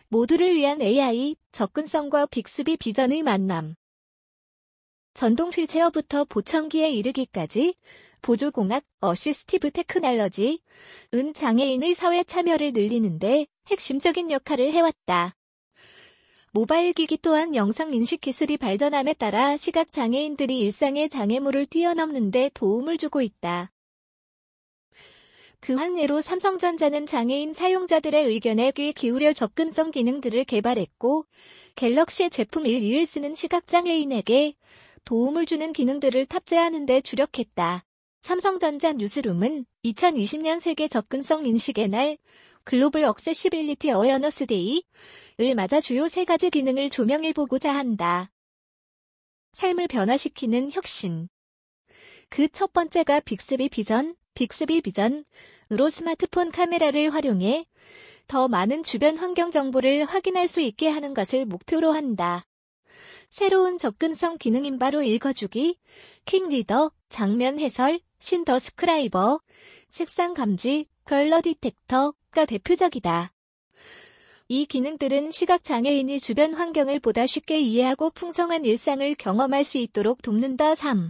모두를 위한 AI, 접근성과 빅스비 비전의 만남. 전동 휠체어부터 보청기에 이르기까지 보조공학, 어시스티브 테크놀로지, 장애인의 사회 참여를 늘리는데 핵심적인 역할을 해왔다. 모바일 기기 또한 영상인식 기술이 발전함에 따라 시각장애인들이 일상의 장애물을 뛰어넘는 데 도움을 주고 있다. 그 한 예로 삼성전자는 장애인 사용자들의 의견에 귀 기울여 접근성 기능들을 개발했고, 갤럭시 제품 1, 2를 쓰는 시각장애인에게 도움을 주는 기능들을 탑재하는 데 주력했다. 삼성전자 뉴스룸은 2020년 세계 접근성 인식의 날, 글로벌 억세시빌리티 어웨어너스 데이를 맞아 주요 3가지 기능을 조명해보고자 한다. 삶을 변화시키는 혁신. 그 첫 번째가 빅스비 비전, 빅스비 비전으로 스마트폰 카메라를 활용해 더 많은 주변 환경 정보를 확인할 수 있게 하는 것을 목표로 한다. 새로운 접근성 기능인 바로 읽어주기, 퀵 리더, 장면 해설, 신더 스크라이버, 색상 감지, 컬러 디텍터가 대표적이다. 이 기능들은 시각장애인이 주변 환경을 보다 쉽게 이해하고 풍성한 일상을 경험할 수 있도록 돕는다. 3.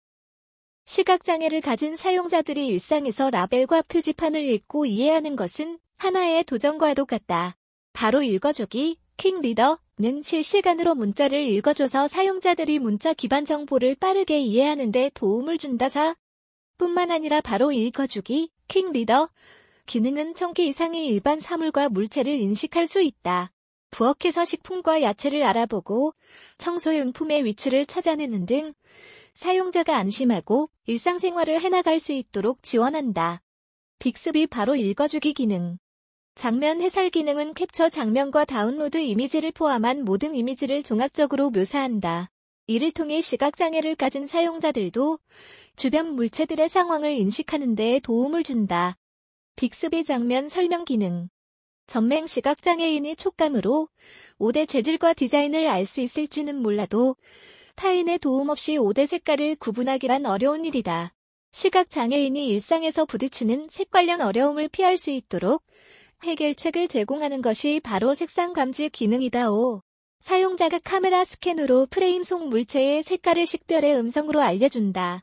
시각장애를 가진 사용자들이 일상에서 라벨과 표지판을 읽고 이해하는 것은 하나의 도전과도 같다. 바로 읽어주기, 퀵 리더는 실시간으로 문자를 읽어줘서 사용자들이 문자 기반 정보를 빠르게 이해하는 데 도움을 준다. 4. 뿐만 아니라 바로 읽어주기, 퀵 리더 기능은 1000개 이상의 일반 사물과 물체를 인식할 수 있다. 부엌에서 식품과 야채를 알아보고 청소용품의 위치를 찾아내는 등 사용자가 안심하고 일상생활을 해나갈 수 있도록 지원한다. 빅스비 바로 읽어주기 기능. 장면 해설 기능은 캡처 장면과 다운로드 이미지를 포함한 모든 이미지를 종합적으로 묘사한다. 이를 통해 시각장애를 가진 사용자들도 주변 물체들의 상황을 인식하는 데 도움을 준다. 빅스비 장면 설명 기능. 전맹 시각장애인이 촉감으로 옷의 재질과 디자인을 알 수 있을지는 몰라도 타인의 도움 없이 옷의 색깔을 구분하기란 어려운 일이다. 시각장애인이 일상에서 부딪히는 색 관련 어려움을 피할 수 있도록 해결책을 제공하는 것이 바로 색상 감지 기능이다. 5. 사용자가 카메라 스캔으로 프레임 속 물체의 색깔을 식별해 음성으로 알려준다.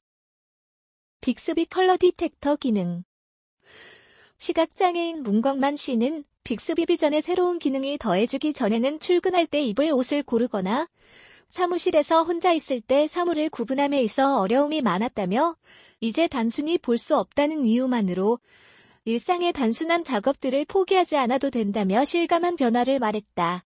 빅스비 컬러 디텍터 기능. 시각장애인 문광만 씨는 빅스비 비전의 새로운 기능이 더해지기 전에는 출근할 때 입을 옷을 고르거나 사무실에서 혼자 있을 때 사물을 구분함에 있어 어려움이 많았다며 이제 단순히 볼 수 없다는 이유만으로 일상의 단순한 작업들을 포기하지 않아도 된다며 실감한 변화를 말했다.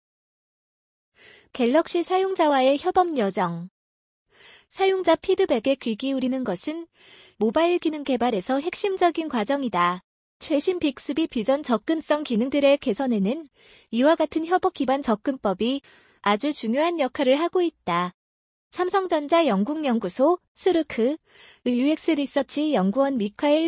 갤럭시 사용자와의 협업 여정. 사용자 피드백에 귀 기울이는 것은 모바일 기능 개발에서 핵심적인 과정이다. 최신 빅스비 비전 접근성 기능들의 개선에는 이와 같은 협업 기반 접근법이 아주 중요한 역할을 하고 있다. 삼성전자 영국연구소 스르크 UX 리서치 연구원 미카엘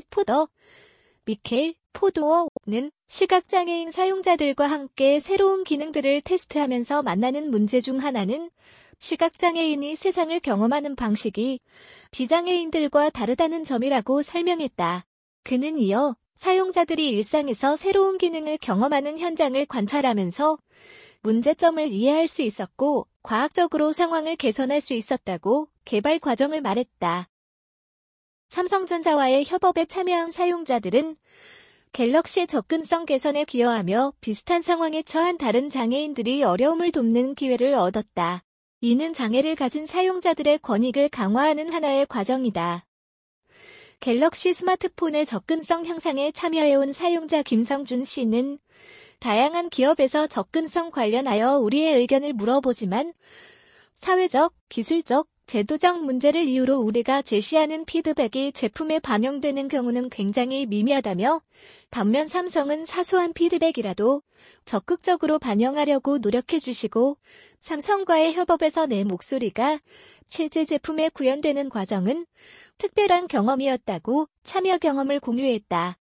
포도어는 시각장애인 사용자들과 함께 새로운 기능들을 테스트하면서 만나는 문제 중 하나는 시각장애인이 세상을 경험하는 방식이 비장애인들과 다르다는 점이라고 설명했다. 그는 이어 사용자들이 일상에서 새로운 기능을 경험하는 현장을 관찰하면서 문제점을 이해할 수 있었고 과학적으로 상황을 개선할 수 있었다고 개발 과정을 말했다. 삼성전자와의 협업에 참여한 사용자들은 갤럭시의 접근성 개선에 기여하며 비슷한 상황에 처한 다른 장애인들이 어려움을 돕는 기회를 얻었다. 이는 장애를 가진 사용자들의 권익을 강화하는 하나의 과정이다. 갤럭시 스마트폰의 접근성 향상에 참여해온 사용자 김성준 씨는 다양한 기업에서 접근성 관련하여 우리의 의견을 물어보지만 사회적, 기술적, 제도적 문제를 이유로 우리가 제시하는 피드백이 제품에 반영되는 경우는 굉장히 미미하다며 반면 삼성은 사소한 피드백이라도 적극적으로 반영하려고 노력해 주시고 삼성과의 협업에서 내 목소리가 실제 제품에 구현되는 과정은 특별한 경험이었다고 참여 경험을 공유했다.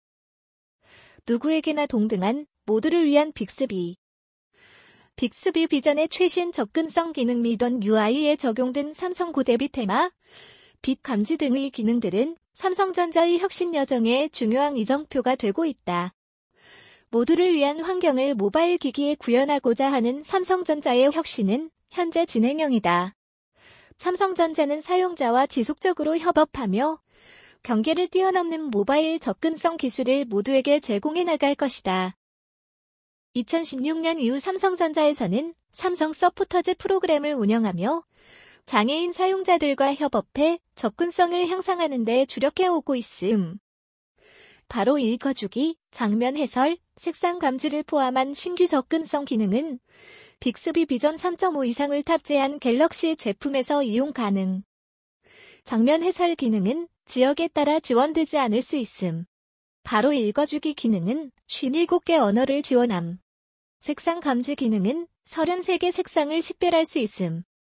누구에게나 동등한 모두를 위한 빅스비. 빅스비 비전의 최신 접근성 기능 미던 UI에 적용된 삼성 고대비 테마, 빛 감지 등의 기능들은 삼성전자의 혁신 여정의 중요한 이정표가 되고 있다. 모두를 위한 환경을 모바일 기기에 구현하고자 하는 삼성전자의 혁신은 현재 진행형이다. 삼성전자는 사용자와 지속적으로 협업하며 경계를 뛰어넘는 모바일 접근성 기술을 모두에게 제공해 나갈 것이다. 2016년 이후 삼성전자에서는 삼성 서포터즈 프로그램을 운영하며 장애인 사용자들과 협업해 접근성을 향상하는 데 주력해오고 있음. 바로 읽어주기, 장면 해설, 색상 감지를 포함한 신규 접근성 기능은 빅스비 비전 3.5 이상을 탑재한 갤럭시 제품에서 이용 가능. 장면 해설 기능은 지역에 따라 지원되지 않을 수 있음. 바로 읽어주기 기능은 57개 언어를 지원함. 색상 감지 기능은 33개 색상을 식별할 수 있음.